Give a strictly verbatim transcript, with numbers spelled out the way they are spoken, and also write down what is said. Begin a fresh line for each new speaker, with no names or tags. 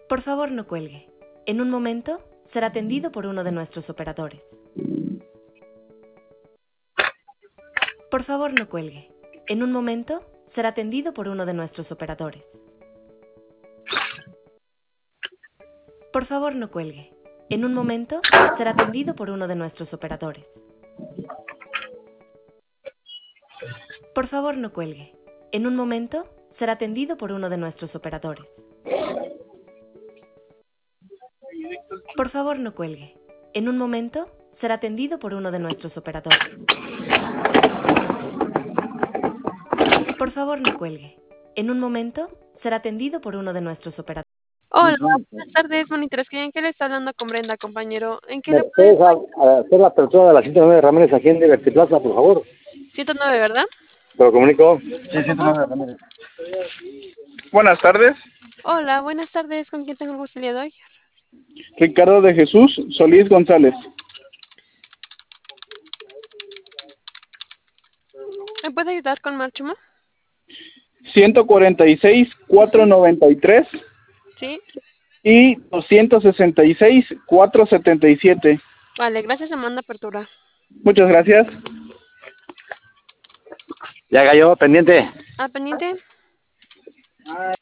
Por favor, no cuelgue. En un momento, será atendido por uno de nuestros operadores. Por favor, no cuelgue. En un momento, será atendido por uno de nuestros operadores. Por favor, no cuelgue. En un momento, será atendido por uno de nuestros operadores. Por favor, no cuelgue. En un momento, será atendido por uno de nuestros operadores. Por favor, no cuelgue. En un momento, será atendido por uno de nuestros operadores. Por favor, no cuelgue. En un momento, será atendido por uno de nuestros operadores.
Hola, buenas tardes, monitores. ¿En qué le está hablando con Brenda, compañero? ¿En qué
¿Me
le puede
puedes a- a hacer la apertura de la ciento nueve Ramírez aquí en Liberty Plaza, por favor?
ciento nueve, ¿verdad?
¿Te lo comunico? Sí, ciento nueve Ramírez.
Buenas tardes,
Hola, buenas tardes. ¿Con quién tengo el gusto el día de hoy?
Ricardo de Jesús Solís González.
¿Me puede ayudar con Marchuma?
ciento cuarenta y seis, cuatrocientos noventa y tres
Sí.
y doscientos sesenta y seis, cuatrocientos setenta y siete.
Vale, gracias, Amanda Apertura.
Muchas gracias.
Ya cayó, pendiente.
Ah, pendiente.